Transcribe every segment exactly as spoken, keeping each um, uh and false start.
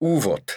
Úvod.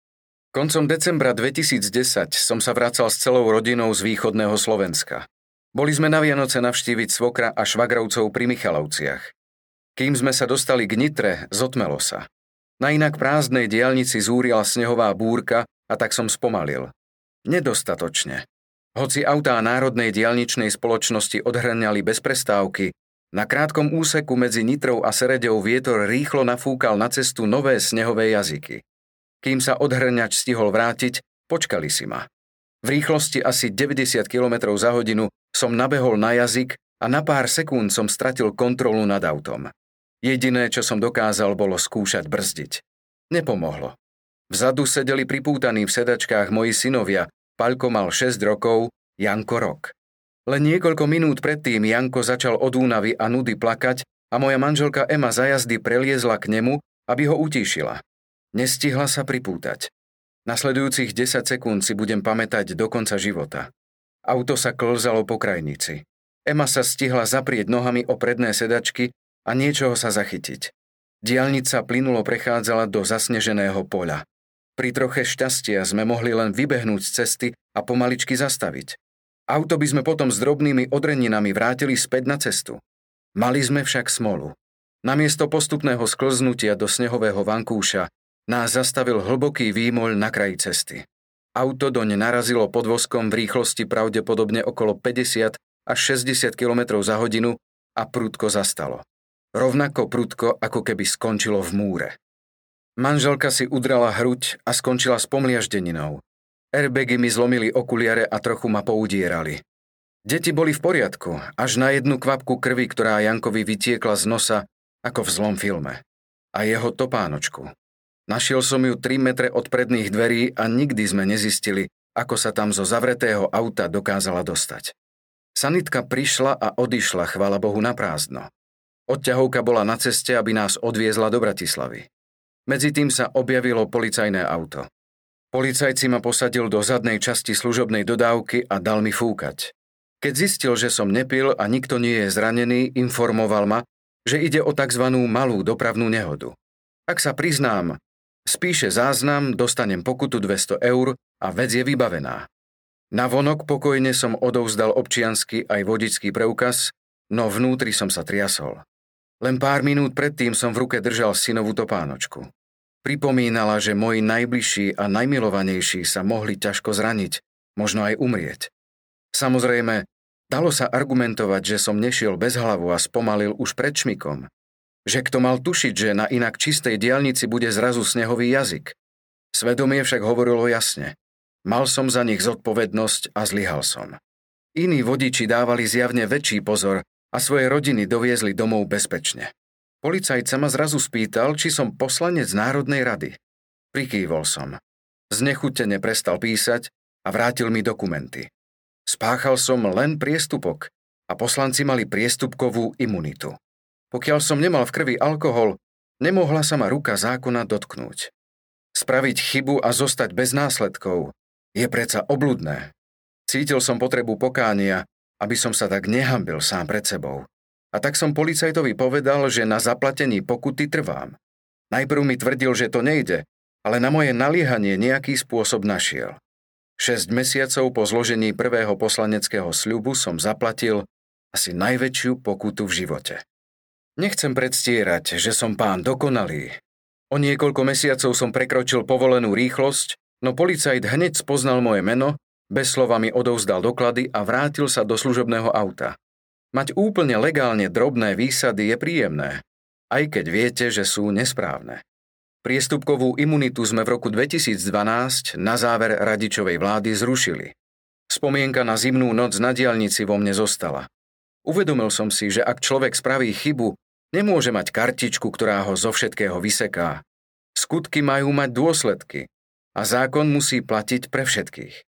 Koncom decembra dvetisícdesať som sa vracal s celou rodinou z východného Slovenska. Boli sme na Vianoce navštíviť svokra a švagrovcov pri Michalovciach. Kým sme sa dostali k Nitre, zotmelo sa. Na inak prázdnej diaľnici zúrila snehová búrka a tak som spomalil. Nedostatočne. Hoci autá národnej diaľničnej spoločnosti odhrňali bez prestávky, na krátkom úseku medzi Nitrou a Sereďou vietor rýchlo nafúkal na cestu nové snehové jazyky. Kým sa odhrňač stihol vrátiť, počkali si ma. V rýchlosti asi deväťdesiat kilometrov za hodinu som nabehol na jazyk a na pár sekúnd som stratil kontrolu nad autom. Jediné, čo som dokázal, bolo skúšať brzdiť. Nepomohlo. Vzadu sedeli pripútaní v sedačkách moji synovia, Paľko mal šesť rokov, Janko rok. Len niekoľko minút predtým Janko začal od únavy a nudy plakať a moja manželka Ema za jazdy preliezla k nemu, aby ho utíšila. Nestihla sa pripútať. Nasledujúcich desať sekúnd si budem pamätať do konca života. Auto sa klzalo po krajnici. Ema sa stihla zaprieť nohami o predné sedačky a niečoho sa zachytiť. Diaľnica plynulo prechádzala do zasneženého poľa. Pri troche šťastia sme mohli len vybehnúť z cesty a pomaličky zastaviť. Auto by sme potom s drobnými odreninami vrátili späť na cestu. Mali sme však smolu. Namiesto postupného sklznutia do snehového vankúša nás zastavil hlboký výmoľ na kraji cesty. Auto doň narazilo podvozkom v rýchlosti pravdepodobne okolo päťdesiat až šesťdesiat kilometrov za hodinu a prudko zastalo. Rovnako prudko, ako keby skončilo v múre. Manželka si udrala hruď a skončila s pomliaždeninou. Airbagy mi zlomili okuliare a trochu ma poudierali. Deti boli v poriadku, až na jednu kvapku krvi, ktorá Jankovi vytiekla z nosa, ako v zlom filme. A jeho topánočku. Našiel som ju tri metre od predných dverí a nikdy sme nezistili, ako sa tam zo zavretého auta dokázala dostať. Sanitka prišla a odišla, chvála Bohu, na prázdno. Odťahovka bola na ceste, aby nás odviezla do Bratislavy. Medzi tým sa objavilo policajné auto. Policajci ma posadil do zadnej časti služobnej dodávky a dal mi fúkať. Keď zistil, že som nepil a nikto nie je zranený, informoval ma, že ide o takzvanú malú dopravnú nehodu. Ak sa priznám, spíše záznam, dostanem pokutu dvesto eur a vec je vybavená. Navonok pokojne som odovzdal občiansky aj vodičský preukaz, no vnútri som sa triasol. Len pár minút predtým som v ruke držal synovú topánočku. Pripomínala, že moji najbližší a najmilovanejší sa mohli ťažko zraniť, možno aj umrieť. Samozrejme, dalo sa argumentovať, že som nešiel bez hlavu a spomalil už pred šmikom. Že kto mal tušiť, že na inak čistej diaľnici bude zrazu snehový jazyk. Svedomie však hovorilo jasne. Mal som za nich zodpovednosť a zlyhal som. Iní vodiči dávali zjavne väčší pozor a svoje rodiny doviezli domov bezpečne. Policajt sa ma zrazu spýtal, či som poslanec Národnej rady. Prikývol som. Znechutene prestal písať a vrátil mi dokumenty. Spáchal som len priestupok a poslanci mali priestupkovú imunitu. Pokiaľ som nemal v krvi alkohol, nemohla sa ma ruka zákona dotknúť. Spraviť chybu a zostať bez následkov je predsa obľudné. Cítil som potrebu pokánia, aby som sa tak nehanbil sám pred sebou. A tak som policajtovi povedal, že na zaplatení pokuty trvám. Najprv mi tvrdil, že to nejde, ale na moje naliehanie nejaký spôsob našiel. Šesť mesiacov po zložení prvého poslaneckého sľubu som zaplatil asi najväčšiu pokutu v živote. Nechcem predstierať, že som pán dokonalý. O niekoľko mesiacov som prekročil povolenú rýchlosť, no policajt hneď spoznal moje meno, bez slova mi odovzdal doklady a vrátil sa do služobného auta. Mať úplne legálne drobné výsady je príjemné, aj keď viete, že sú nesprávne. Priestupkovú imunitu sme v roku dvetisícdvanásť na záver Radičovej vlády zrušili. Spomienka na zimnú noc na diaľnici vo mne zostala. Uvedomil som si, že ak človek spraví chybu, nemôže mať kartičku, ktorá ho zo všetkého vyseká. Skutky majú mať dôsledky a zákon musí platiť pre všetkých.